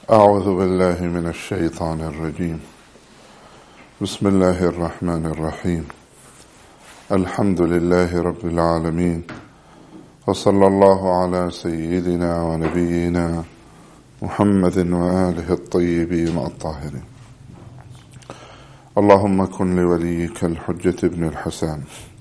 أعوذ بالله من الشيطان الرجيم. بسم الله الرحمن الرحيم. الحمد لله رب العالمين، وصلى الله على سيدنا ونبينا محمد وآله الطيبين الطاهرين. اللهم كن لوليك الحجة ابن الحسن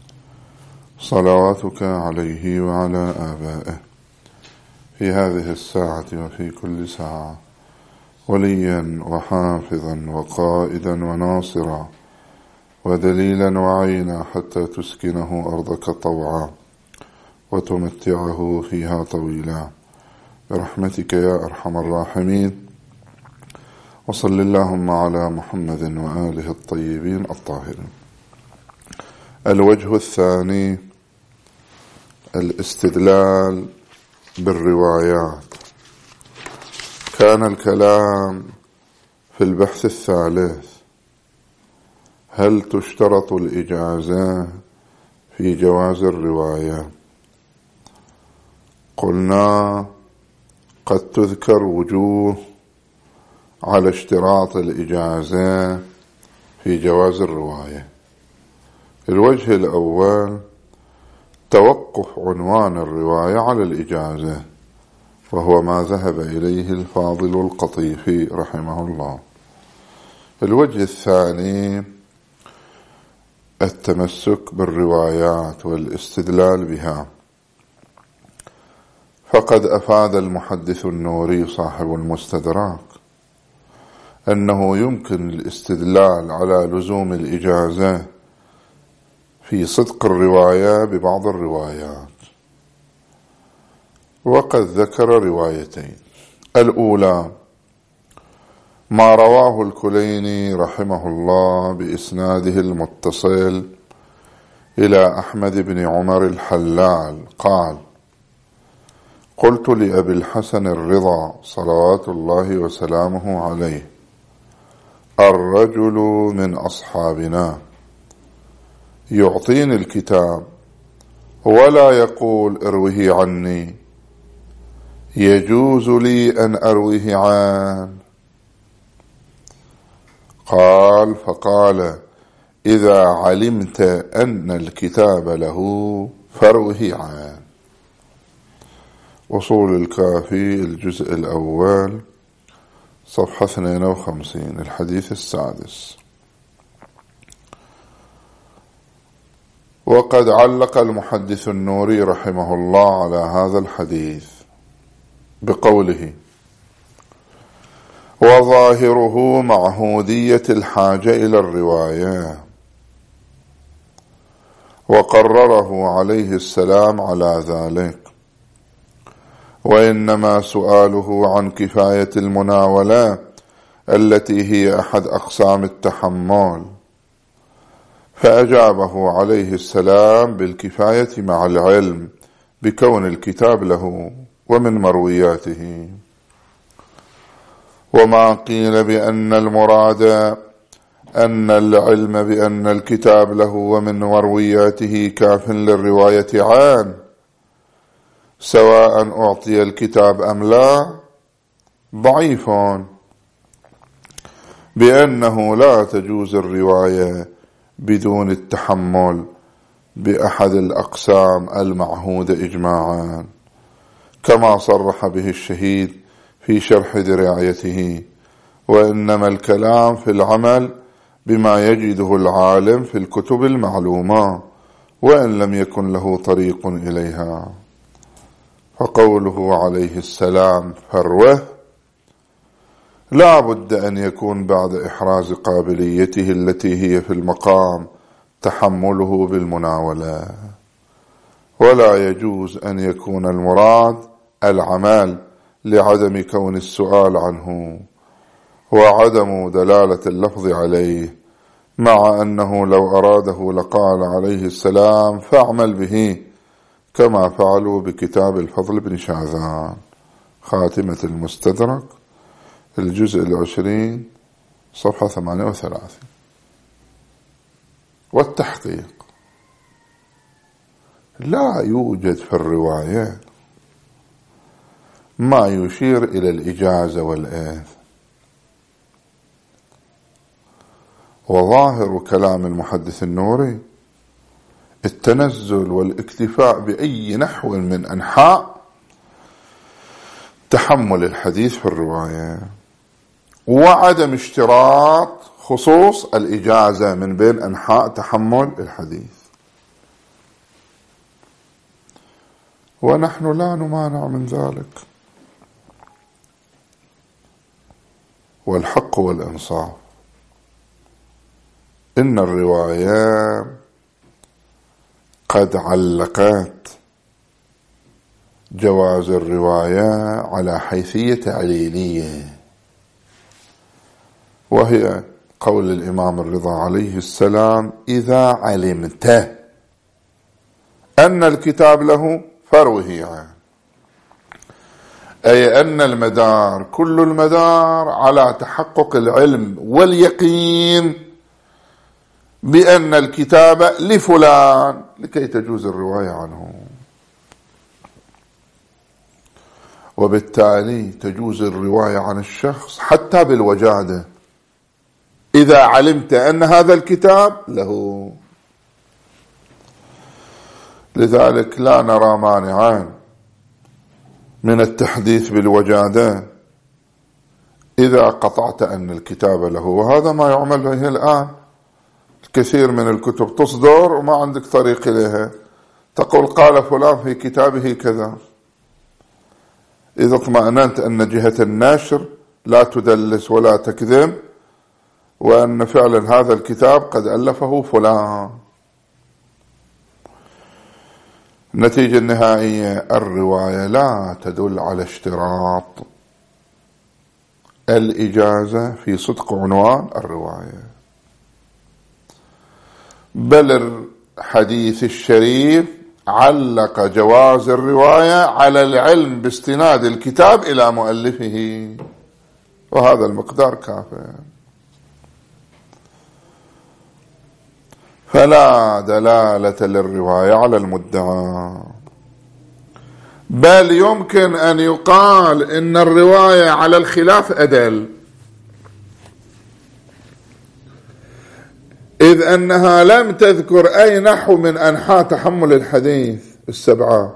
صلواتك عليه وعلى آبائه في هذه الساعة وفي كل ساعة وليا وحافظا وقائدا وناصرا ودليلا وعينا حتى تسكنه أرضك طوعا وتمتعه فيها طويلا برحمتك يا أرحم الراحمين. وصل اللهم على محمد وآله الطيبين الطاهرين. الوجه الثاني الاستدلال بالروايات. كان الكلام في البحث الثالث: هل تشترط الإجازة في جواز الرواية؟ قلنا قد تذكر وجوه على اشتراط الإجازة في جواز الرواية. الوجه الأول توقف عنوان الرواية على الإجازة، وهو ما ذهب إليه الفاضل القطيفي رحمه الله. الوجه الثاني التمسك بالروايات والاستدلال بها. فقد أفاد المحدث النوري صاحب المستدراك أنه يمكن الاستدلال على لزوم الإجازة في صدق الرواية ببعض الروايات، وقد ذكر روايتين. الأولى ما رواه الكليني رحمه الله بإسناده المتصل إلى أحمد بن عمر الحلال قال: قلت لأبي الحسن الرضا صلوات الله وسلامه عليه: الرجل من أصحابنا يعطيني الكتاب ولا يقول اروه عني، يجوز لي أن أروه عنه؟ قال: فقال: إذا علمت أن الكتاب له فاروه عنه. أصول الكافي الجزء الأول صفحة 52 الحديث السادس. وقد علق المحدث النوري رحمه الله على هذا الحديث بقوله: وظاهره معهودية الحاجة إلى الرواية، وقرره عليه السلام على ذلك، وإنما سؤاله عن كفاية المناولة التي هي أحد أقسام التحمل، فأجابه عليه السلام بالكفاية مع العلم بكون الكتاب له ومن مروياته. وما قيل بأن المراد أن العلم بأن الكتاب له ومن مروياته كاف للرواية عنه سواء أعطي الكتاب أم لا ضعيف، بأنه لا تجوز الرواية بدون التحمل بأحد الأقسام المعهودة إجماعا، كما صرح به الشهيد في شرح درايته. وإنما الكلام في العمل بما يجده العالم في الكتب المعلومة وإن لم يكن له طريق إليها. فقوله عليه السلام فروه لا بد أن يكون بعد إحراز قابليته التي هي في المقام تحمله بالمناولة، ولا يجوز أن يكون المراد العمل لعدم كون السؤال عنه وعدم دلالة اللفظ عليه، مع أنه لو أراده لقال عليه السلام فاعمل به، كما فعلوا بكتاب الفضل بن شاذان خاتمة المستدرك الجزء 20 صفحة 38. والتحقيق: لا يوجد في الرواية ما يشير إلى الإجازة والإذن. وظاهر كلام المحدث النوري التنزل والاكتفاء بأي نحو من أنحاء تحمل الحديث في الرواية، وعدم اشتراط خصوص الإجازة من بين أنحاء تحمل الحديث. ونحن لا نمانع من ذلك، والحق والإنصاف إن الرواية قد علقت جواز الرواية على حيثية تعليلية، وهي قول الإمام الرضا عليه السلام: إذا علمت أن الكتاب له فروه عنه، أي أن المدار كل المدار على تحقق العلم واليقين بأن الكتاب لفلان لكي تجوز الرواية عنه، وبالتالي تجوز الرواية عن الشخص حتى بالوجادة إذا علمت أن هذا الكتاب له. لذلك لا نرى مانعا من التحديث بالوجادة إذا قطعت أن الكتاب له، وهذا ما يعمل به الآن. الكثير من الكتب تصدر وما عندك طريق إليها، تقول قال فلان في كتابه كذا، إذا اطمأننت أن جهة النشر لا تدلس ولا تكذب، وأن فعلا هذا الكتاب قد ألفه فلان. النتيجة النهائية: الرواية لا تدل على اشتراط الإجازة في صدق عنوان الرواية، بل الحديث الشريف علق جواز الرواية على العلم باستناد الكتاب إلى مؤلفه، وهذا المقدار كافٍ. فلا دلالة للرواية على المدعى، بل يمكن أن يقال إن الرواية على الخلاف أدل، إذ أنها لم تذكر أي نحو من أنحاء تحمل الحديث السبعة،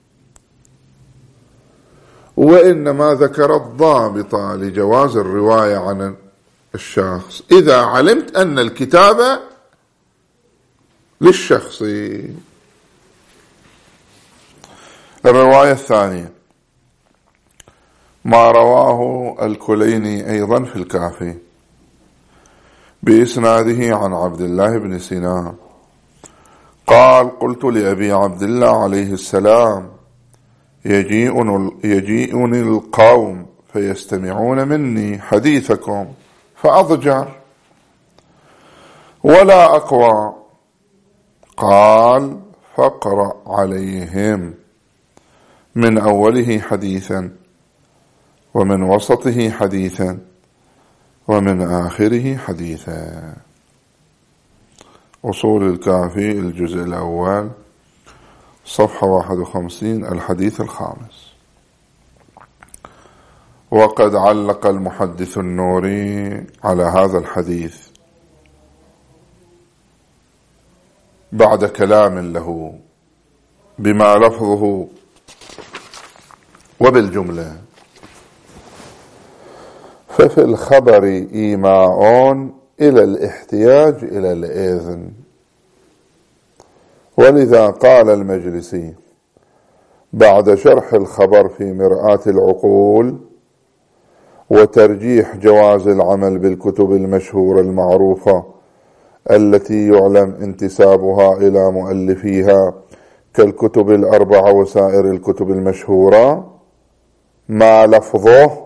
وإنما ذكرت ضابطة لجواز الرواية عن الشخص: إذا علمت أن الكتاب للشخص. الرواية الثانية ما رواه الكليني أيضا في الكافي بإسناده عن عبد الله بن سينان قال: قلت لأبي عبد الله عليه السلام: يجيئني القوم فيستمعون مني حديثكم فأضجر ولا أقوى. قال: فاقرأ عليهم من أوله حديثا، ومن وسطه حديثا، ومن آخره حديثا. أصول الكافي الجزء الأول صفحة 51 الحديث الخامس. وقد علق المحدث النوري على هذا الحديث بعد كلام له بما لفظه وبالجملة: ففي الخبر إيماء إلى الاحتياج إلى الإذن. ولذا قال المجلسي بعد شرح الخبر في مرآة العقول وترجيح جواز العمل بالكتب المشهورة المعروفة التي يعلم انتسابها إلى مؤلفيها كالكتب الأربعة وسائر الكتب المشهورة ما لفظه،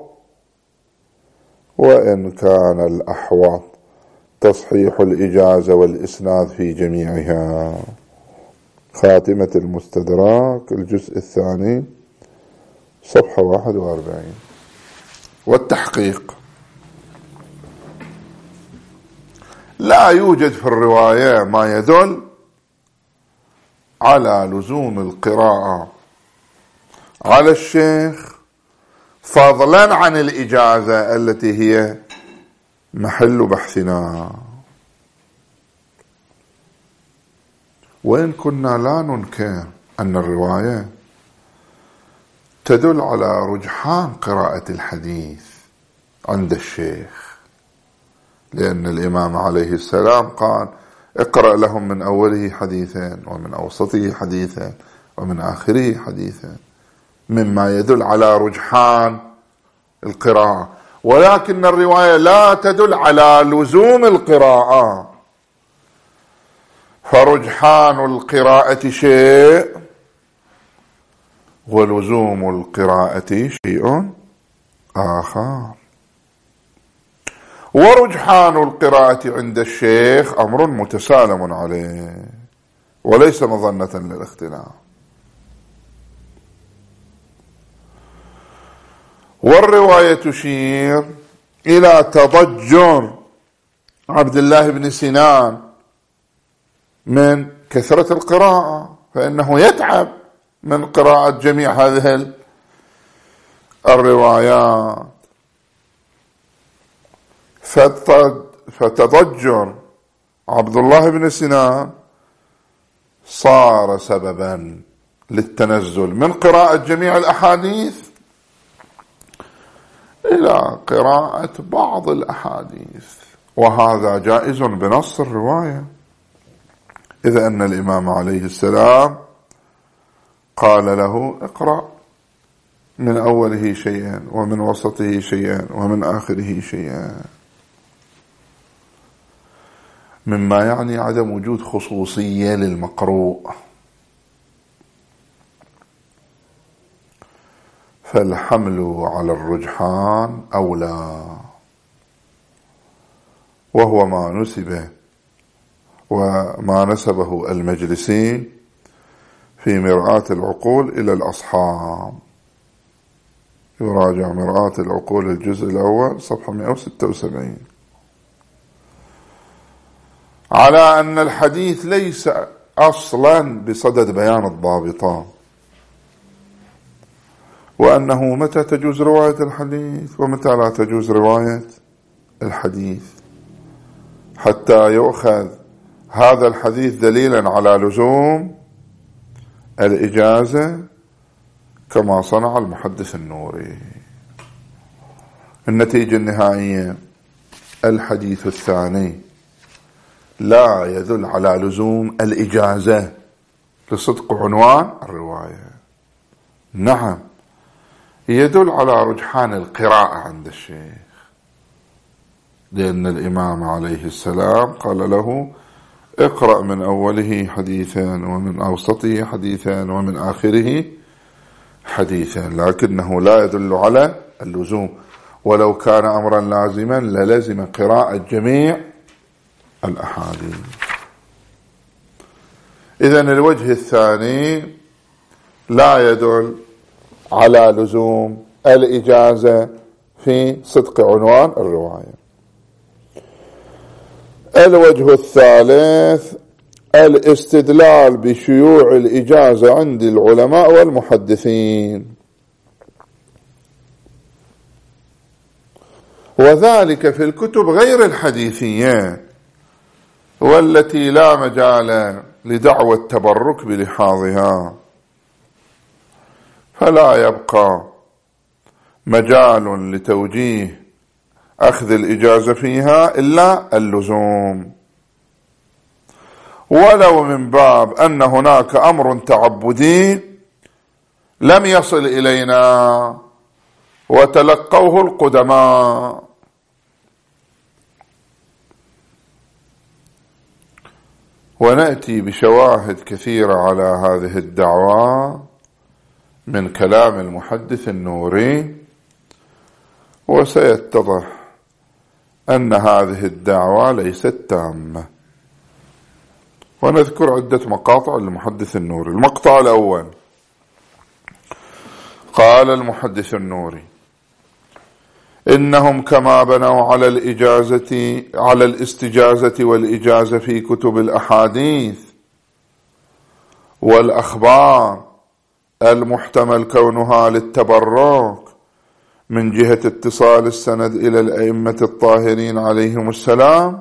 وإن كان الأحوط تصحيح الإجازة والإسناد في جميعها. خاتمة المستدراك الجزء الثاني صفحة 41. والتحقيق: لا يوجد في الرواية ما يدل على لزوم القراءة على الشيخ فضلا عن الإجازة التي هي محل بحثنا. وإن كنا لا ننكر أن الرواية تدل على رجحان قراءة الحديث عند الشيخ، لأن الإمام عليه السلام قال: اقرأ لهم من أوله حديثا ومن أوسطه حديثا ومن آخره حديثا، مما يدل على رجحان القراءة. ولكن الرواية لا تدل على لزوم القراءة، فرجحان القراءة شيء ولزوم القراءة شيء آخر. ورجحان القراءة عند الشيخ أمر متسالم عليه وليس مظنة للاختلاف. والرواية تشير إلى تضجر عبد الله بن سنان من كثرة القراءة، فإنه يتعب من قراءة جميع هذه الروايات، فتضجر عبد الله بن سنان صار سببا للتنزل من قراءة جميع الأحاديث إلى قراءة بعض الأحاديث، وهذا جائز بنص الرواية، إذ أن الإمام عليه السلام قال له: اقرأ من أوله شيئا ومن وسطه شيئا ومن آخره شيئا، مما يعني عدم وجود خصوصية للمقروء. فالحمل على الرجحان أولى، وهو ما نسبه وما نسبه المجلسي في مرآة العقول إلى الأصحاب. يراجع مرآة العقول الجزء الأول صفحة 176، على أن الحديث ليس أصلا بصدد بيان الضابطات، وأنه متى تجوز رواية الحديث ومتى لا تجوز رواية الحديث، حتى يؤخذ هذا الحديث دليلا على لزوم الإجازة كما صنع المحدث النوري. النتيجة النهائية: الحديث الثاني لا يدل على لزوم الإجازة لصدق عنوان الرواية، نعم يدل على رجحان القراءة عند الشيخ، لأن الإمام عليه السلام قال له: اقرأ من أوله حديثا ومن أوسطه حديثا ومن آخره حديثا، لكنه لا يدل على اللزوم، ولو كان أمرا لازما للزم قراءة جميع الأحاديث. إذن الوجه الثاني لا يدل على لزوم الإجازة في صدق عنوان الرواية. الوجه الثالث: الاستدلال بشيوع الإجازة عند العلماء والمحدثين، وذلك في الكتب غير الحديثية والتي لا مجال لدعوى التبرك بلحاظها، فلا يبقى مجال لتوجيه أخذ الإجازة فيها إلا اللزوم، ولو من باب أن هناك أمر تعبدي لم يصل إلينا وتلقوه القدماء. ونأتي بشواهد كثيرة على هذه الدعوة من كلام المحدث النوري، وسيتضح أن هذه الدعوة ليست تامة. ونذكر عدة مقاطع للمحدث النوري. المقطع الأول: قال المحدث النوري: إنهم كما بنوا على الاستجازة والإجازة في كتب الأحاديث والأخبار المحتمل كونها للتبرك من جهة اتصال السند إلى الأئمة الطاهرين عليهم السلام،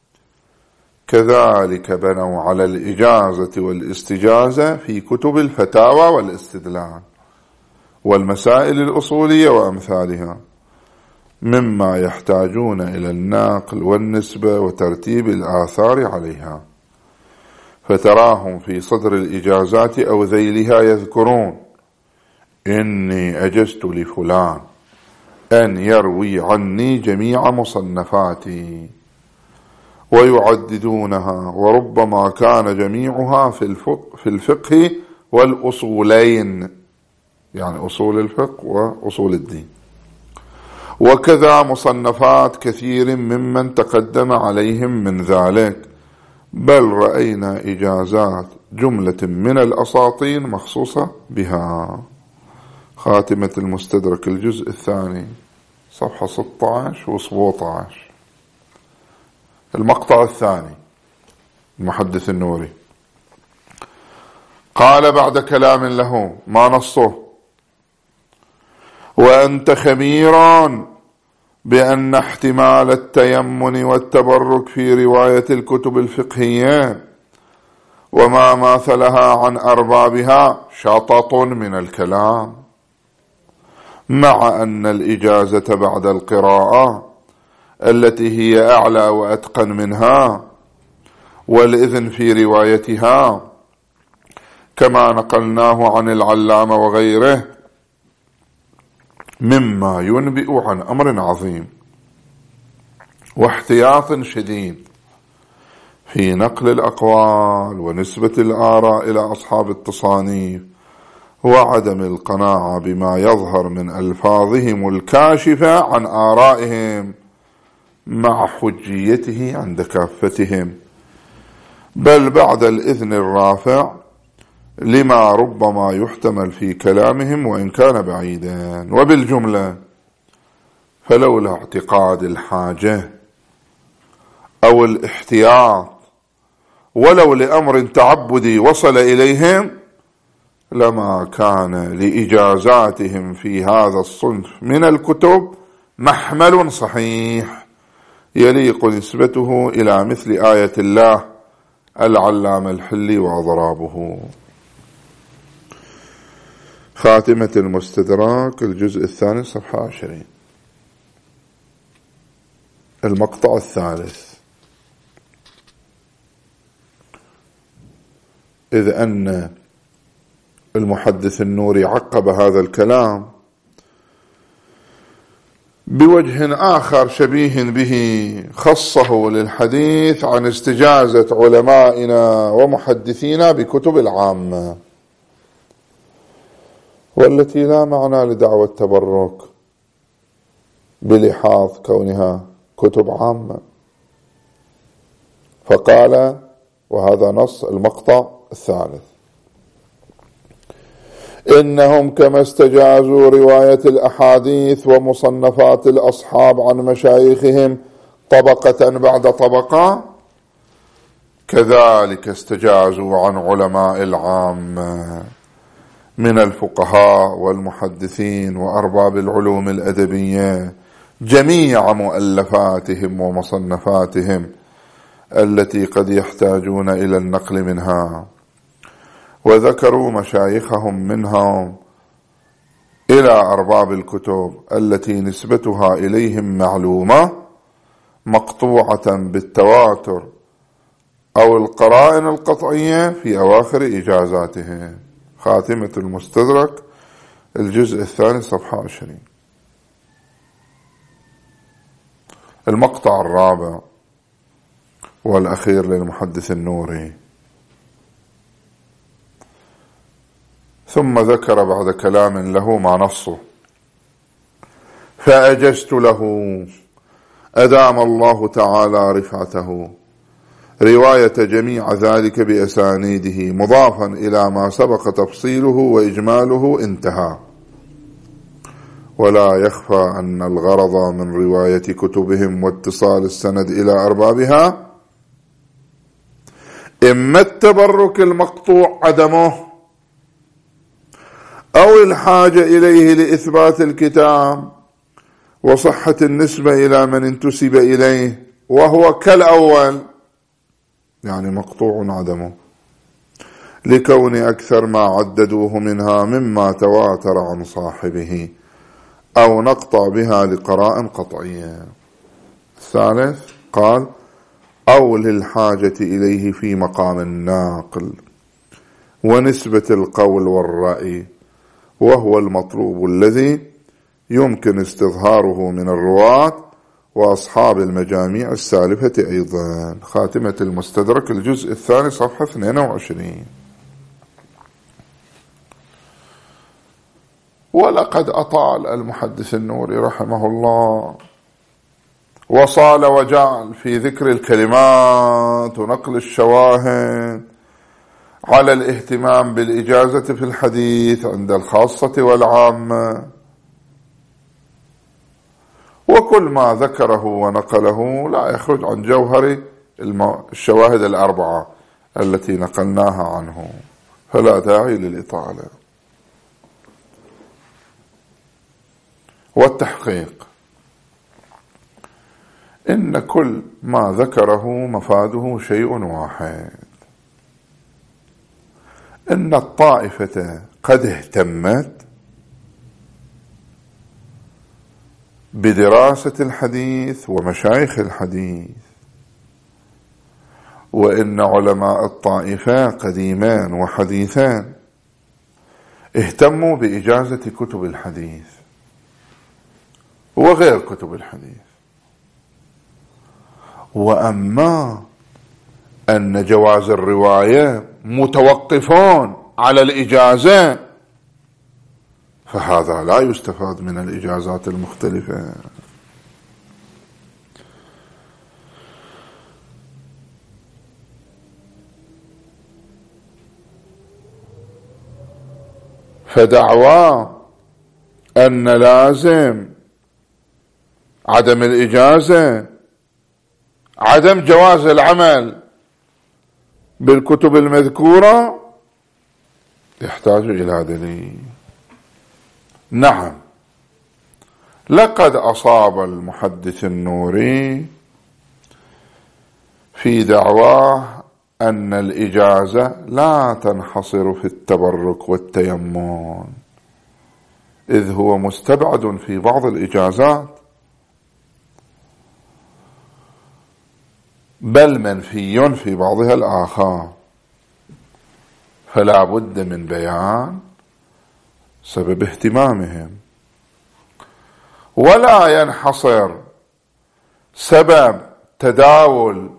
كذلك بنوا على الإجازة والاستجازة في كتب الفتاوى والاستدلال والمسائل الأصولية وأمثالها، مما يحتاجون إلى النقل والنسبة وترتيب الآثار عليها. فتراهم في صدر الإجازات أو ذيلها يذكرون: إني أجزت لفلان أن يروي عني جميع مصنفاتي، ويعددونها، وربما كان جميعها في الفقه والأصولين، يعني أصول الفقه وأصول الدين، وكذا مصنفات كثير ممن تقدم عليهم من ذلك، بل رأينا إجازات جملة من الأساطين مخصوصة بها. خاتمة المستدرك الجزء الثاني صفحة 16 و 17. المقطع الثاني، المحدث النوري قال بعد كلام له ما نصه: وأنت خبير بأن احتمال التيمن والتبرك في رواية الكتب الفقهية وما ماثلها عن أربابها شطط من الكلام، مع أن الإجازة بعد القراءة التي هي أعلى وأتقن منها، والإذن في روايتها كما نقلناه عن العلامة وغيره، مما ينبئ عن أمر عظيم واحتياط شديد في نقل الأقوال ونسبة الآراء إلى أصحاب التصانيف، وعدم القناعة بما يظهر من ألفاظهم الكاشفة عن آرائهم مع حجيته عند كافتهم، بل بعد الإذن الرافع لما ربما يحتمل في كلامهم وإن كان بعيدا. وبالجملة فلولا اعتقاد الحاجة أو الاحتياط ولو لأمر تعبدي وصل إليهم، لما كان لإجازاتهم في هذا الصنف من الكتب محمل صحيح يليق نسبته إلى مثل آية الله العلامة الحلي وأضرابه. خاتمة المستدراك الجزء الثاني صفحة 20. المقطع الثالث: إذ أن المحدث النوري عقب هذا الكلام بوجه آخر شبيه به، خصه للحديث عن استجازة علمائنا ومحدثينا بكتب العامة، والتي لا معنى لدعوى التبرك بلحاظ كونها كتب عامة. فقال، وهذا نص المقطع الثالث: إنهم كما استجازوا رواية الأحاديث ومصنفات الأصحاب عن مشايخهم طبقة بعد طبقة، كذلك استجازوا عن علماء العامة من الفقهاء والمحدثين وأرباب العلوم الأدبية جميع مؤلفاتهم ومصنفاتهم التي قد يحتاجون إلى النقل منها، وذكروا مشايخهم منهم إلى أرباب الكتب التي نسبتها إليهم معلومة مقطوعة بالتواتر أو القرائن القطعية في أواخر إجازاتهم. خاتمة المستدرك الجزء الثاني صفحة 20. المقطع الرابع والأخير للمحدث النوري: ثم ذكر بعد كلام له ما نصه: فأجزت له أدام الله تعالى رفعته رواية جميع ذلك بأسانيده، مضافا إلى ما سبق تفصيله وإجماله انتهى. ولا يخفى أن الغرض من رواية كتبهم واتصال السند إلى أربابها إما التبرك المقطوع عدمه، أو الحاجة إليه لإثبات الكتاب وصحة النسبة إلى من انتسب إليه وهو كالأول، يعني مقطوع عدمه، لكون أكثر ما عددوه منها مما تواتر عن صاحبه أو نقطع بها لقراء قطعية. الثالث قال أو للحاجة إليه في مقام الناقل ونسبة القول والرأي، وهو المطلوب الذي يمكن استظهاره من الرواة وأصحاب المجاميع السالفة أيضا. خاتمة المستدرك الجزء الثاني صفحة 22. ولقد أطال المحدث النوري رحمه الله وصال وجعل في ذكر الكلمات ونقل الشواهد على الاهتمام بالإجازة في الحديث عند الخاصة والعامة، وكل ما ذكره ونقله لا يخرج عن جوهر الشواهد الأربعة التي نقلناها عنه، فلا داعي للإطالة. والتحقيق إن كل ما ذكره مفاده شيء واحد، إن الطائفة قد اهتمت بدراسة الحديث ومشايخ الحديث، وإن علماء الطائفة قديمان وحديثان اهتموا بإجازة كتب الحديث وغير كتب الحديث. وأما أن جواز الرواية متوقفون على الإجازة فهذا لا يستفاد من الإجازات المختلفة. فدعوى أن لازم عدم الإجازة عدم جواز العمل بالكتب المذكورة يحتاج إلى دليل. نعم، لقد أصاب المحدث النوري في دعواه أن الإجازة لا تنحصر في التبرك والتيمم، إذ هو مستبعد في بعض الإجازات بل منفي في بعضها الآخر، فلا بد من بيان سبب اهتمامهم، ولا ينحصر سبب تداول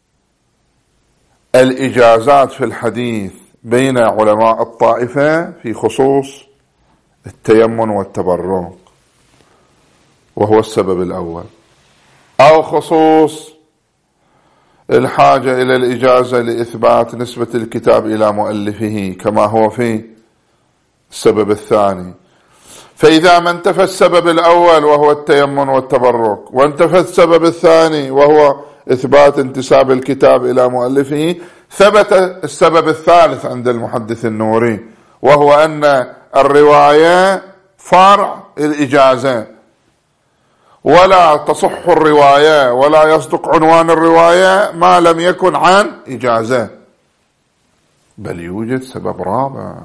الإجازات في الحديث بين علماء الطائفة في خصوص التيمم والتبرك وهو السبب الأول، أو خصوص الحاجة إلى الإجازة لإثبات نسبة الكتاب إلى مؤلفه كما هو في السبب الثاني. فإذا ما انتفى السبب الأول وهو التيمم والتبرك وانتفى السبب الثاني وهو إثبات انتساب الكتاب إلى مؤلفه، ثبت السبب الثالث عند المحدث النوري، وهو أن الرواية فرع الإجازة، ولا تصح الرواية ولا يصدق عنوان الرواية ما لم يكن عن إجازة، بل يوجد سبب رابع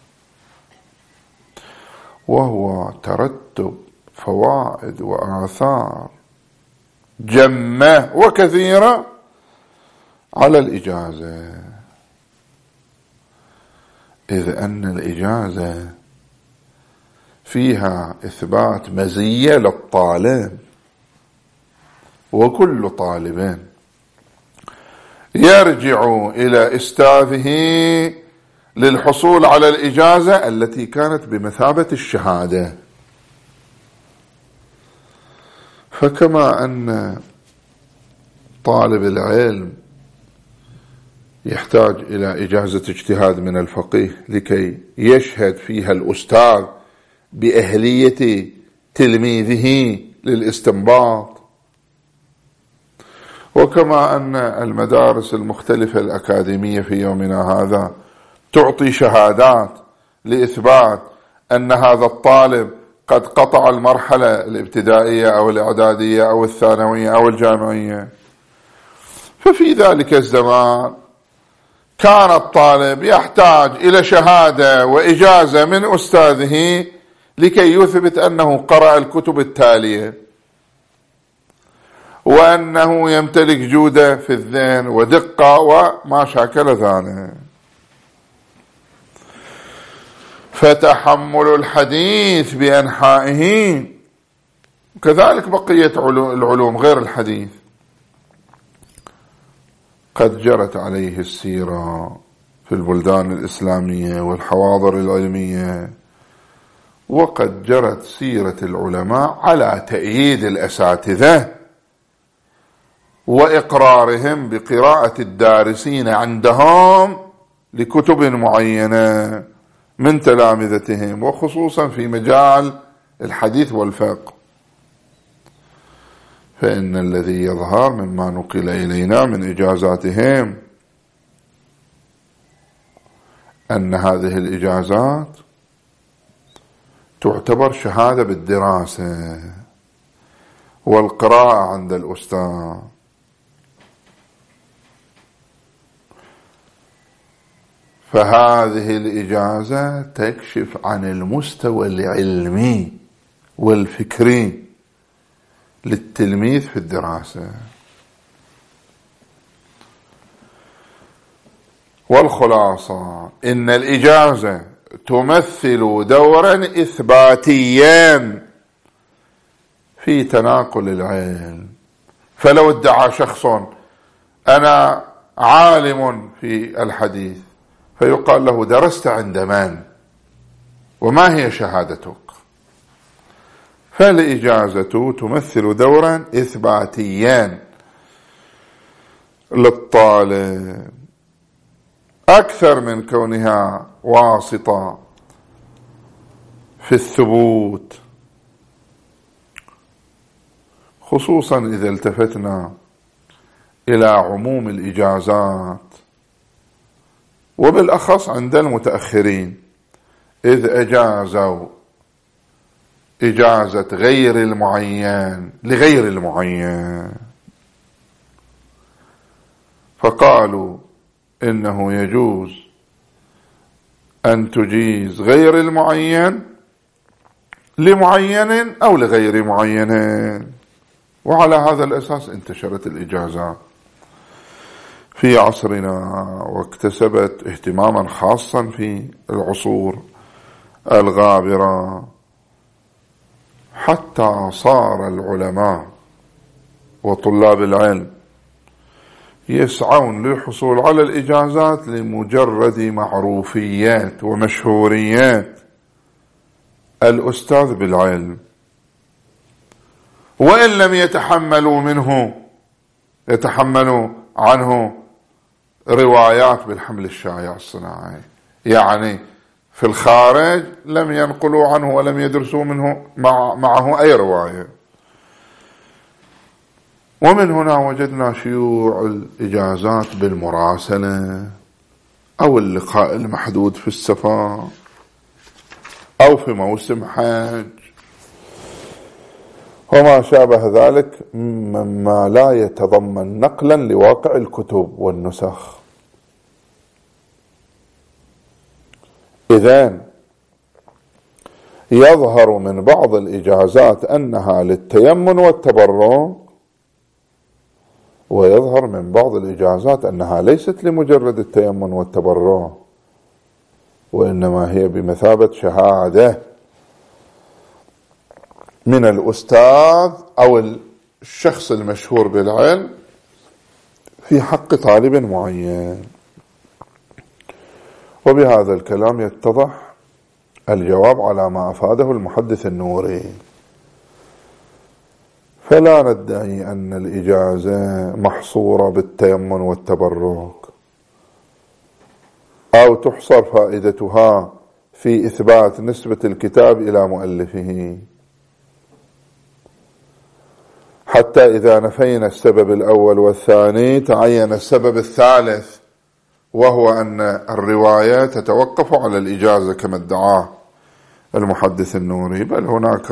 وهو ترتب فوائد وآثار جمة وكثيرة على الإجازة، إذ أن الإجازة فيها إثبات مزية للطالب، وكل طالب يرجع إلى أستاذه للحصول على الإجازة التي كانت بمثابة الشهادة. فكما أن طالب العلم يحتاج إلى إجازة اجتهاد من الفقيه لكي يشهد فيها الأستاذ بأهلية تلميذه للاستنباط، وكما أن المدارس المختلفة الأكاديمية في يومنا هذا تعطي شهادات لإثبات أن هذا الطالب قد قطع المرحلة الابتدائية أو الإعدادية أو الثانوية أو الجامعية، ففي ذلك الزمان كان الطالب يحتاج إلى شهادة وإجازة من أستاذه لكي يثبت أنه قرأ الكتب التالية وأنه يمتلك جودة في الذهن ودقة وما شاكل ذلك. فتحمل الحديث بأنحائه كذلك بقية العلوم غير الحديث قد جرت عليه السيرة في البلدان الإسلامية والحواضر العلمية، وقد جرت سيرة العلماء على تأييد الأساتذة وإقرارهم بقراءة الدارسين عندهم لكتب معينة من تلامذتهم، وخصوصا في مجال الحديث والفقه. فإن الذي يظهر مما نقل إلينا من إجازاتهم أن هذه الإجازات تعتبر شهادة بالدراسة والقراءة عند الأستاذ، فهذه الإجازة تكشف عن المستوى العلمي والفكري للتلميذ في الدراسة. والخلاصة إن الإجازة تمثل دورا إثباتيا في تناقل العلم. فلو ادعى شخص أنا عالم في الحديث فيقال له درست عند من وما هي شهادتك؟ فالإجازة تمثل دورا إثباتيا للطالب أكثر من كونها واسطة في الثبوت، خصوصا إذا التفتنا إلى عموم الإجازات وبالأخص عند المتأخرين، إذ أجازوا إجازة غير المعين لغير المعين، فقالوا إنه يجوز أن تجيز غير المعين لمعين أو لغير معين، وعلى هذا الأساس انتشرت الإجازات في عصرنا واكتسبت اهتماما خاصا في العصور الغابرة، حتى صار العلماء وطلاب العلم يسعون للحصول على الإجازات لمجرد معروفيات ومشهوريات الأستاذ بالعلم، وإن لم يتحملوا عنه روايات بالحمل الشائع الصناعي، يعني في الخارج لم ينقلوا عنه ولم يدرسوا منه معه أي رواية. ومن هنا وجدنا شيوع الإجازات بالمراسلة أو اللقاء المحدود في السفر أو في موسم حج وما شابه ذلك مما لا يتضمن نقلا لواقع الكتب والنسخ. إذن يظهر من بعض الإجازات أنها للتيمن والتبرك، ويظهر من بعض الإجازات أنها ليست لمجرد التيمن والتبرك، وإنما هي بمثابة شهادة من الأستاذ أو الشخص المشهور بالعلم في حق طالب معين. وبهذا الكلام يتضح الجواب على ما أفاده المحدث النوري. فلا ندعي أن الإجازة محصورة بالتيمن والتبرك أو تحصر فائدتها في إثبات نسبة الكتاب إلى مؤلفه، حتى إذا نفينا السبب الأول والثاني تعين السبب الثالث، وهو أن الرواية تتوقف على الإجازة كما ادعاه المحدث النوري، بل هناك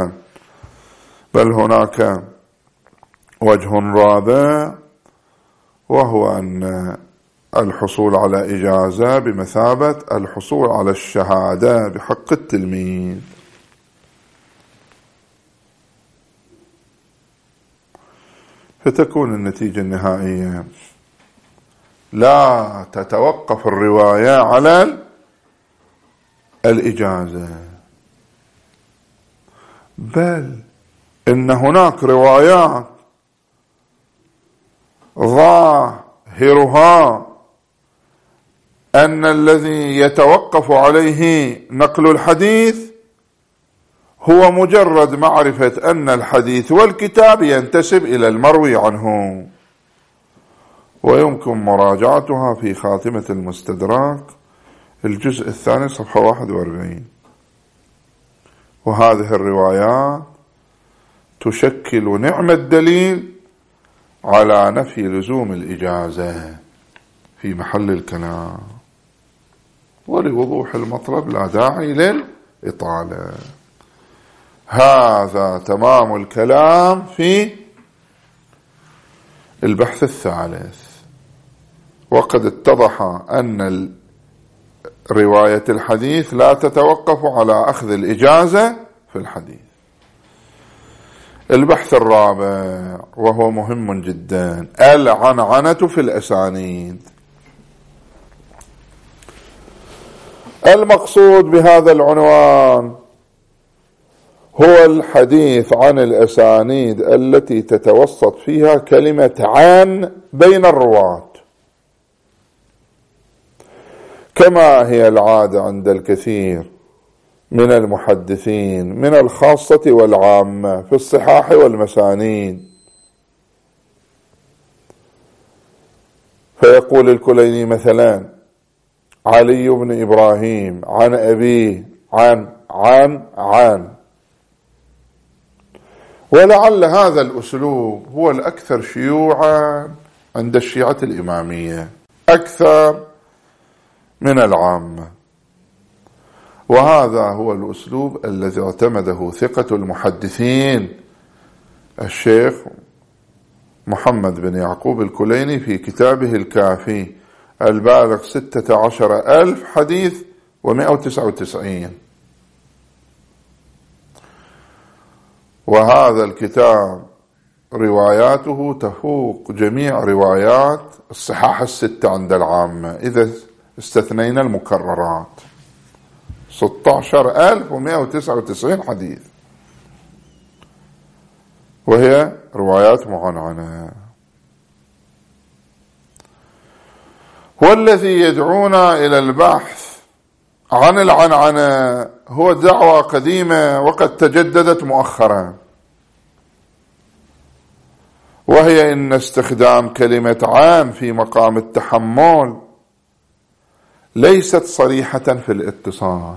وجه رابع، وهو أن الحصول على إجازة بمثابة الحصول على الشهادة بحق التلميذ. فتكون النتيجة النهائية لا تتوقف الرواية على الإجازة، بل إن هناك روايات ظاهرها أن الذي يتوقف عليه نقل الحديث هو مجرد معرفة أن الحديث والكتاب ينتسب إلى المروي عنه، ويمكن مراجعتها في خاتمة المستدرك الجزء الثاني صفحة 41. وهذه الروايات تشكل نعم الدليل على نفي لزوم الإجازة في محل الكلام. ولوضوح المطلب لا داعي للإطالة. هذا تمام الكلام في البحث الثالث. وقد اتضح أن رواية الحديث لا تتوقف على أخذ الإجازة في الحديث. البحث الرابع وهو مهم جدا، العنعنة في الأسانيد. المقصود بهذا العنوان هو الحديث عن الأسانيد التي تتوسط فيها كلمة عن بين الرواة، كما هي العادة عند الكثير من المحدثين من الخاصة والعامة في الصحاح والمسانيد. فيقول الكليني مثلا: علي بن إبراهيم عن أبيه عن. ولعل هذا الأسلوب هو الأكثر شيوعا عند الشيعة الإمامية أكثر من العامة، وهذا هو الأسلوب الذي اعتمده ثقة المحدثين الشيخ محمد بن يعقوب الكليني في كتابه الكافي البالغ 16,000 حديث و199. وهذا الكتاب رواياته تفوق جميع روايات الصحاح الستة عند العامة إذا استثنينا المكررات، 16,199 حديث، وهي روايات معنعنة. والذي يدعونا إلى البحث عن العنعنة هو دعوة قديمة وقد تجددت مؤخرا، وهي إن استخدام كلمة عن في مقام التحمل ليست صريحة في الاتصال،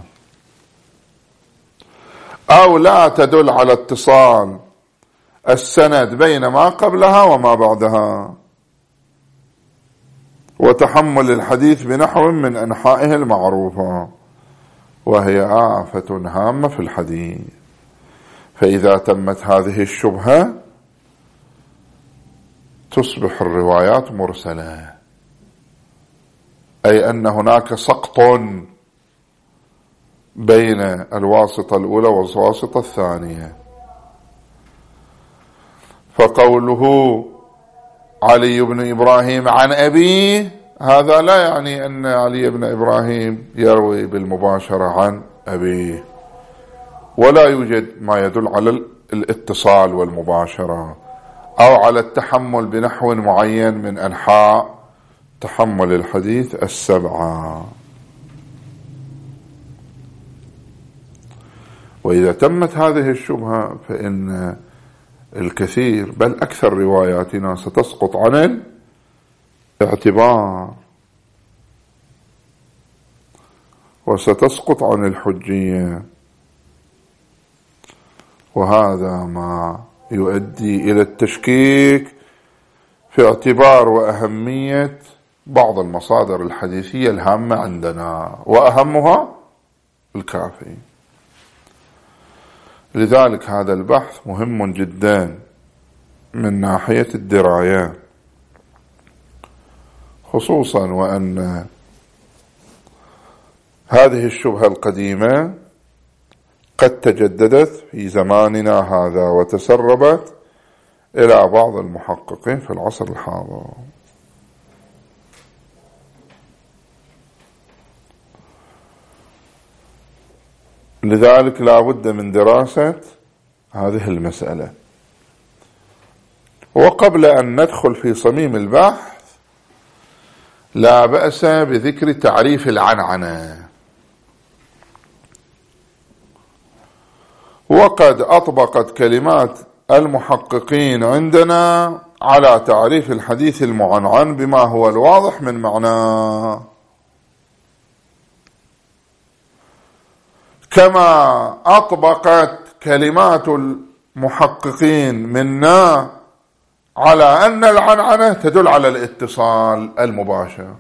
أو لا تدل على اتصال السند بين ما قبلها وما بعدها، وتحمل الحديث بنحو من أنحائه المعروفة، وهي آفة هامة في الحديث. فإذا تمت هذه الشبهة تصبح الروايات مرسلة، أي أن هناك سقط بين الواسطة الأولى والواسطة الثانية. فقوله علي بن إبراهيم عن أبيه هذا لا يعني أن علي بن إبراهيم يروي بالمباشرة عن أبيه، ولا يوجد ما يدل على الاتصال والمباشرة أو على التحمل بنحو معين من أنحاء تحمل الحديث السبعة. وإذا تمت هذه الشبهة فإن الكثير بل أكثر رواياتنا ستسقط عن الاعتبار وستسقط عن الحجية، وهذا ما يؤدي إلى التشكيك في اعتبار وأهمية بعض المصادر الحديثية الهامة عندنا، وأهمها الكافي. لذلك هذا البحث مهم جدا من ناحية الدراية، خصوصا وأن هذه الشبهة القديمة قد تجددت في زماننا هذا وتسربت إلى بعض المحققين في العصر الحاضر. لذلك لا بد من دراسة هذه المسألة. وقبل أن ندخل في صميم البحث لا بأس بذكر تعريف العنعنة. وقد أطبقت كلمات المحققين عندنا على تعريف الحديث المعنعن بما هو الواضح من معناه، كما أطبقت كلمات المحققين منا على أن العنعنة تدل على الاتصال المباشر.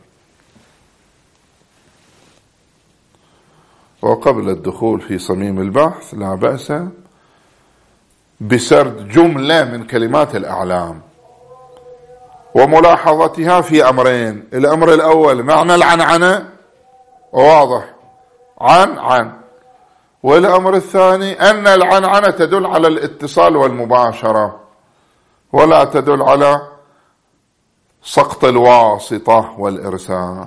وقبل الدخول في صميم البحث لا بأس بسرد جملة من كلمات الأعلام وملاحظتها في أمرين. الأمر الأول معنى العنعنة واضح عن، والأمر الثاني أن العنعنة تدل على الاتصال والمباشرة ولا تدل على سقط الواسطة والإرسال.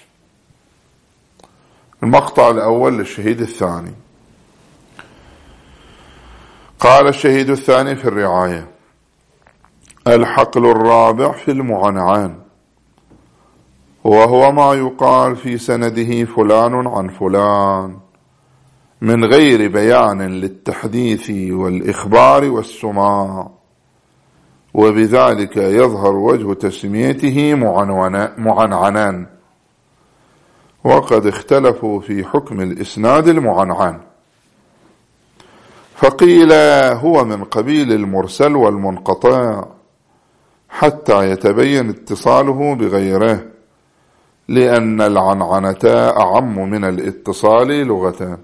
المقطع الأول للشهيد الثاني. قال الشهيد الثاني في الرعاية: الحقل الرابع في المعنعن، وهو ما يقال في سنده فلان عن فلان من غير بيان للتحديث والإخبار والسماع، وبذلك يظهر وجه تسميته معنعنا. وقد اختلفوا في حكم الإسناد المعنعن، فقيل هو من قبيل المرسل والمنقطع حتى يتبين اتصاله بغيره، لأن العنعنة أعم من الاتصال لغة.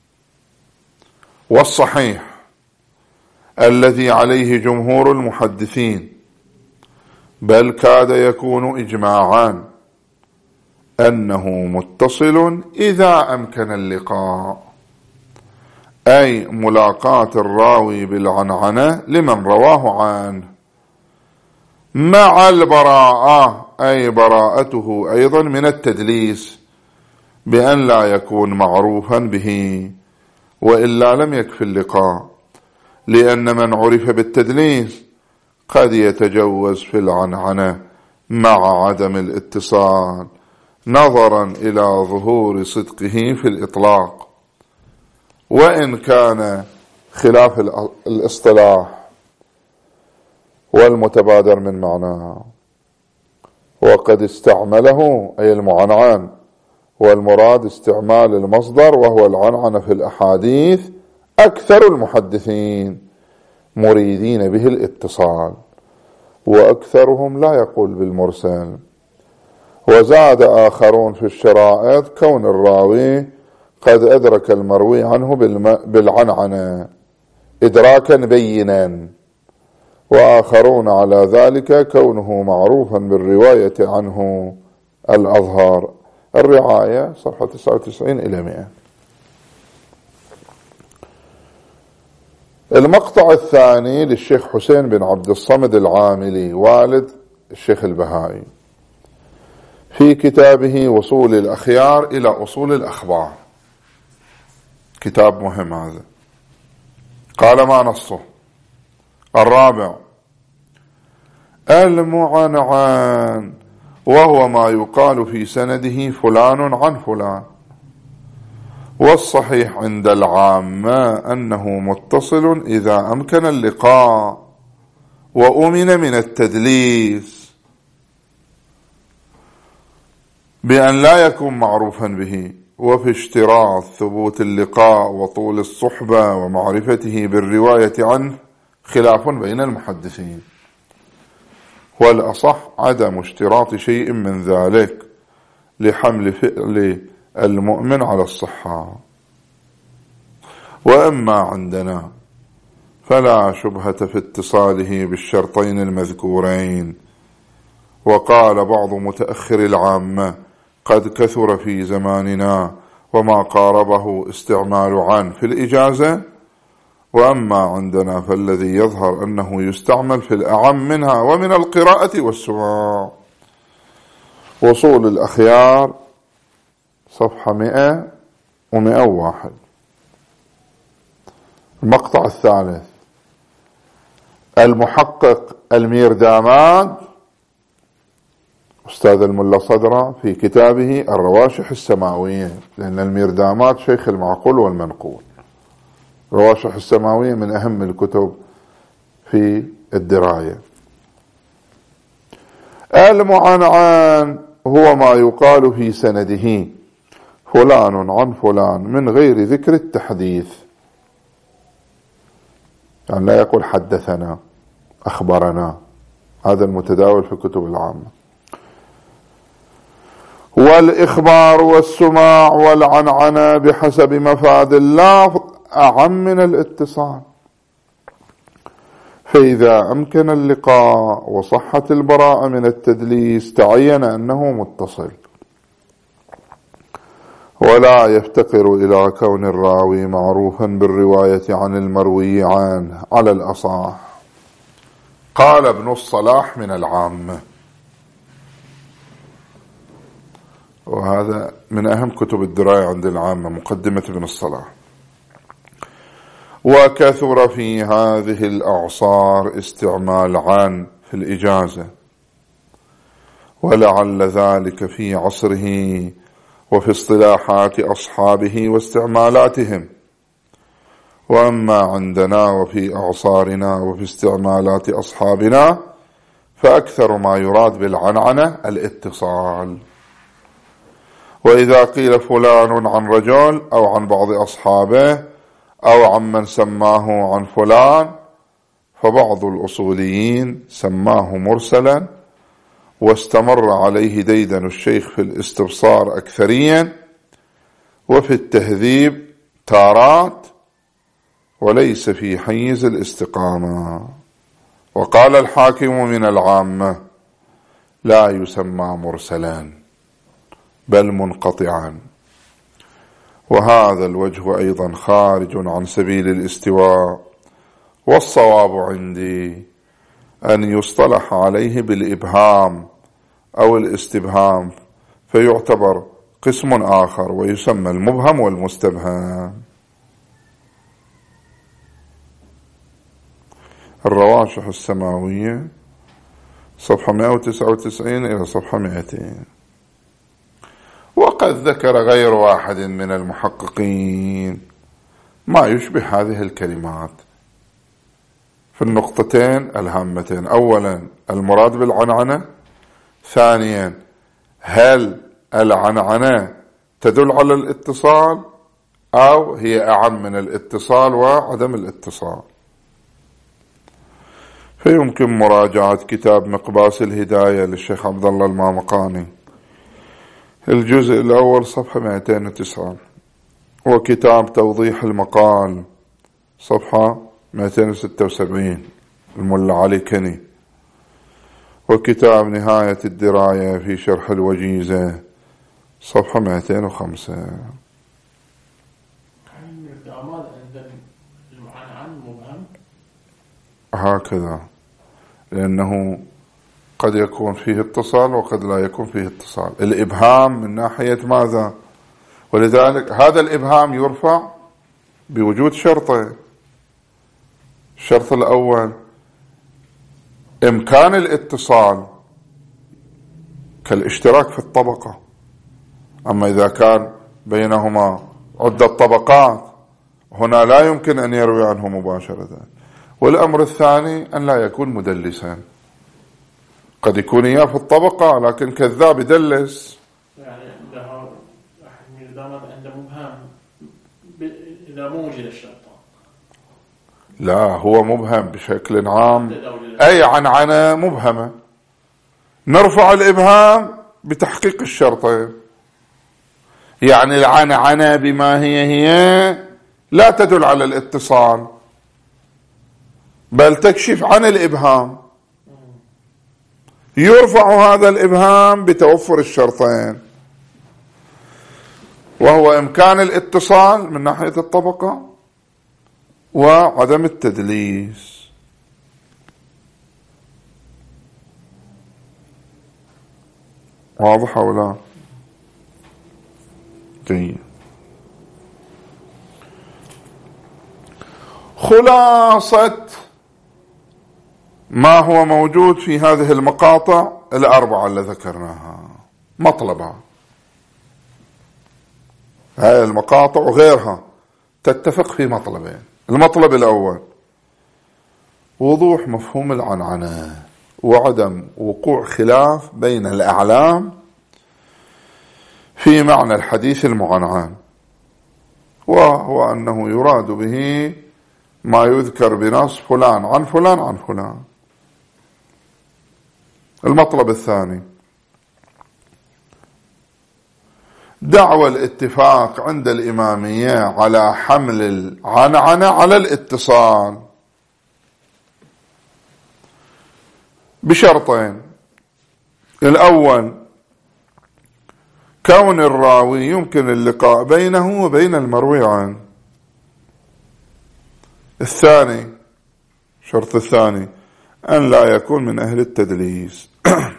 والصحيح الذي عليه جمهور المحدثين بل كاد يكون إجماعا أنه متصل إذا أمكن اللقاء، أي ملاقاة الراوي بالعنعنة لمن رواه عنه مع البراءة، أي براءته أيضا من التدليس بأن لا يكون معروفا به، وإلا لم يكفي اللقاء، لأن من عرف بالتدليس قد يتجوز في العنعنة مع عدم الاتصال نظرا إلى ظهور صدقه في الإطلاق، وإن كان خلاف الاصطلاح والمتبادر من معناه. وقد استعمله أي المعنعن، والمراد استعمال المصدر وهو العنعنة في الأحاديث أكثر المحدثين مريدين به الاتصال، وأكثرهم لا يقول بالمرسل. وزاد آخرون في الشرائط كون الراوي قد أدرك المروي عنه بالعنعنة إدراكا بينا، وآخرون على ذلك كونه معروفا بالرواية عنه الأظهر. الرعاية صفحة 99 إلى 100. المقطع الثاني للشيخ حسين بن عبد الصمد العاملي والد الشيخ البهائي في كتابه وصول الأخيار إلى أصول الأخبار، كتاب مهم هذا. قال ما نصه: الرابع المعنعن، وهو ما يقال في سنده فلان عن فلان. والصحيح عند العامة أنه متصل إذا أمكن اللقاء وأمن من التدليس بأن لا يكون معروفا به، وفي اشتراط ثبوت اللقاء وطول الصحبة ومعرفته بالرواية عنه خلاف بين المحدثين، والأصح عدم اشتراط شيء من ذلك لحمل فعل المؤمن على الصحة. وأما عندنا فلا شبهة في اتصاله بالشرطين المذكورين. وقال بعض متأخر العامة: قد كثر في زماننا وما قاربه استعمال عن في الإجازة، وأما عندنا فالذي يظهر أنه يستعمل في الأعم منها ومن القراءة والسماع. وصول الأخيار صفحة 100 و101. المقطع الثالث: المحقق الميرداماد أستاذ الملا صدرة في كتابه الرواشح السماوية، لأن الميرداماد شيخ المعقول والمنقول. الرواشح السماوية من أهم الكتب في الدراية. المعنعن هو ما يقال في سنده فلان عن فلان من غير ذكر التحديث، يعني لا يقول حدثنا أخبرنا، هذا المتداول في كتب العامة. والإخبار والسماع والعنعنة بحسب مفاد اللفظ أعم من الاتصال، فإذا أمكن اللقاء وصحت البراءة من التدليس تعين أنه متصل، ولا يفتقر إلى كون الراوي معروفا بالرواية عن المروي عنه على الأصح. قال ابن الصلاح من العامة، وهذا من أهم كتب الدراية عند العامة، مقدمة ابن الصلاح: وكثر في هذه الأعصار استعمال عن في الإجازة، ولعل ذلك في عصره وفي اصطلاحات أصحابه واستعمالاتهم، وأما عندنا وفي أعصارنا وفي استعمالات أصحابنا فأكثر ما يراد بالعنعنة الاتصال. وإذا قيل فلان عن رجل أو عن بعض أصحابه أو عن من سماه عن فلان، فبعض الأصوليين سماه مرسلا، واستمر عليه ديدن الشيخ في الاستبصار أكثريا وفي التهذيب تارات، وليس في حيز الاستقامة. وقال الحاكم من العامة: لا يسمى مرسلا بل منقطعا. وهذا الوجه أيضا خارج عن سبيل الاستواء، والصواب عندي أن يصطلح عليه بالإبهام أو الاستبهام، فيعتبر قسم آخر ويسمى المبهم والمستبهم. الرواشح السماوية صفحة 199 إلى صفحة 200. وقد ذكر غير واحد من المحققين ما يشبه هذه الكلمات في النقطتين الهامتين: أولا المراد بالعنعنة، ثانيا هل العنعنة تدل على الاتصال أو هي أعم من الاتصال وعدم الاتصال. فيمكن مراجعة كتاب مقباس الهداية للشيخ عبد الله المامقاني الجزء الأول صفحة 209، وكتاب توضيح المقال صفحة 276 الملا علي كني، وكتاب نهاية الدراية في شرح الوجيزة صفحة 205. هكذا، لأنه قد يكون فيه اتصال وقد لا يكون فيه اتصال. الإبهام من ناحية ماذا؟ ولذلك هذا الإبهام يرفع بوجود شرطين: الشرط الأول إمكان الاتصال كالاشتراك في الطبقة، أما إذا كان بينهما عدة طبقات هنا لا يمكن أن يروي عنه مباشرة. والأمر الثاني أن لا يكون مدلسا، قد يكون إياه في الطبقة لكن كذاب يدلس. يعني عنده مبهم إذا مو وجد الشرطة. لا، هو مبهم بشكل عام، أي عنعنة مبهمة، نرفع الإبهام بتحقيق الشرطين. يعني العنعنة بما هي لا تدل على الاتصال، بل تكشف عن الإبهام. يرفع هذا الإبهام بتوفر الشرطين، وهو إمكان الاتصال من ناحية الطبقة وعدم التدليس. واضح أو لا؟ جيد. خلاصة ما هو موجود في هذه المقاطع الأربعة اللي ذكرناها، مطلبها هذه المقاطع وغيرها تتفق في مطلبين. المطلب الأول وضوح مفهوم العنعنة وعدم وقوع خلاف بين الأعلام في معنى الحديث المعنعن، وهو أنه يراد به ما يذكر بنص فلان عن فلان عن فلان. المطلب الثاني دعوى الاتفاق عند الإمامية على حمل العنعنة على الاتصال بشرطين. الأول كون الراوي يمكن اللقاء بينه وبين المروي عنه. الثاني الشرط الثاني أن لا يكون من أهل التدليس.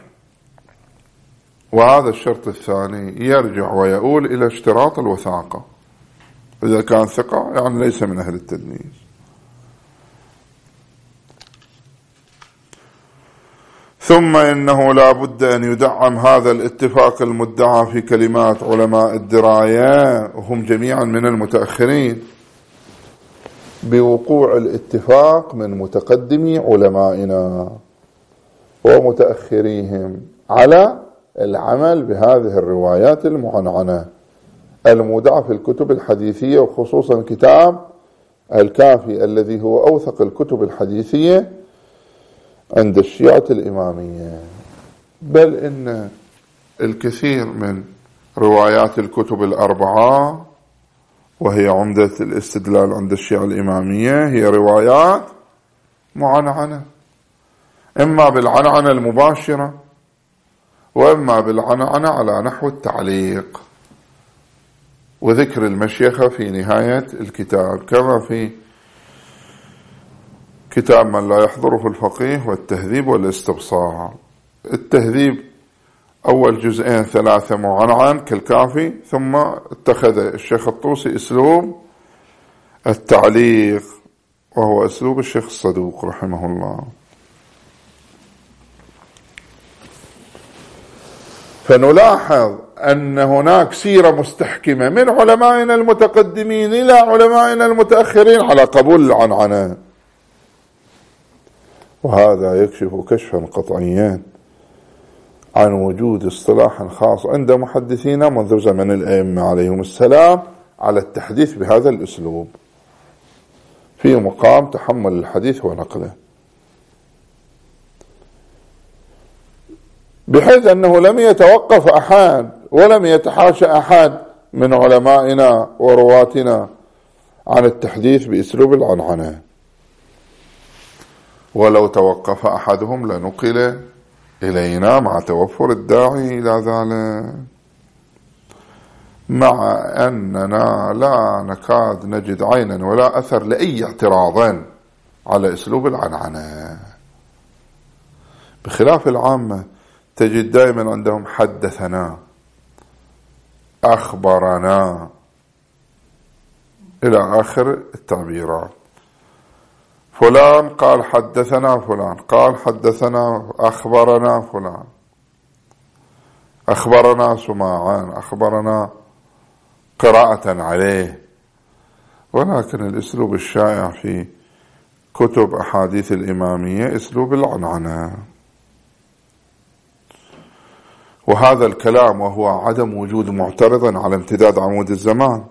وهذا الشرط الثاني يرجع ويؤول إلى اشتراط الوثاقة، إذا كان ثقة يعني ليس من أهل التدليس. ثم إنه لا بد أن يدعم هذا الاتفاق المدعى في كلمات علماء الدراية وهم جميعا من المتأخرين بوقوع الاتفاق من متقدمي علمائنا ومتأخريهم على العمل بهذه الروايات المعنعنة المودعة في الكتب الحديثية، وخصوصا كتاب الكافي الذي هو أوثق الكتب الحديثية عند الشيعة الإمامية. بل إن الكثير من روايات الكتب الأربعة وهي عمدة الاستدلال عند الشيعة الإمامية هي روايات معنعنة، إما بالعنعنة المباشرة وإما بالعنعنة على نحو التعليق وذكر المشيخة في نهاية الكتاب، كما في كتاب من لا يحضره الفقيه والتهذيب والاستبصار. التهذيب أول جزئين 3 معنعن كالكافي، ثم اتخذ الشيخ الطوسي أسلوب التعليق وهو أسلوب الشيخ الصدوق رحمه الله. فنلاحظ أن هناك سيرة مستحكمة من علمائنا المتقدمين إلى علمائنا المتأخرين على قبول العنعنة، وهذا يكشف كشفا قطعيا عن وجود اصطلاح خاص عند محدثينا منذ زمن الأئمة عليهم السلام على التحديث بهذا الأسلوب في مقام تحمل الحديث ونقله، بحيث أنه لم يتوقف أحد ولم يتحاشى أحد من علمائنا ورواتنا عن التحديث بأسلوب العنعنة، ولو توقف أحدهم لنقل إلينا مع توفر الداعي إلى ذلك، مع أننا لا نكاد نجد عينا ولا أثر لأي اعتراض على أسلوب العنعنة. بخلاف العامة تجد دائما عندهم حدثنا، أخبرنا، إلى آخر التعبيرات. فلان قال حدثنا فلان، قال حدثنا أخبرنا فلان، أخبرنا سماعا، أخبرنا قراءة عليه. ولكن الأسلوب الشائع في كتب أحاديث الإمامية أسلوب العنعنة، وهذا الكلام وهو عدم وجود معترض على امتداد عمود الزمان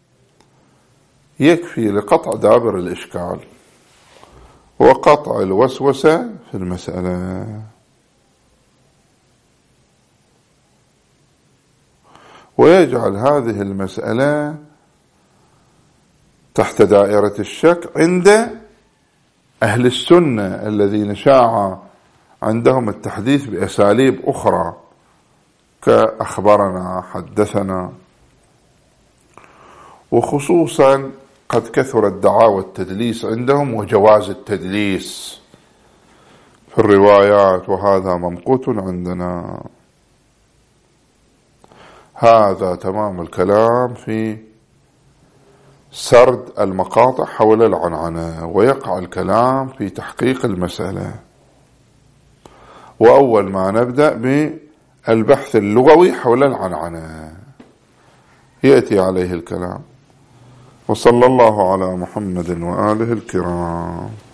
يكفي لقطع دابر الإشكال وقطع الوسوسة في المسألة. ويجعل هذه المسألة تحت دائرة الشك عند أهل السنة الذين شاع عندهم التحديث بأساليب أخرى كأخبرنا، حدثنا، وخصوصا قد كثرت دعاوى التدليس عندهم وجواز التدليس في الروايات، وهذا ممقوت عندنا. هذا تمام الكلام في سرد المقاطع حول العنعنة، ويقع الكلام في تحقيق المسألة. وأول ما نبدأ بالبحث اللغوي حول العنعنة يأتي عليه الكلام. وصلى الله على محمد وآله الكرام.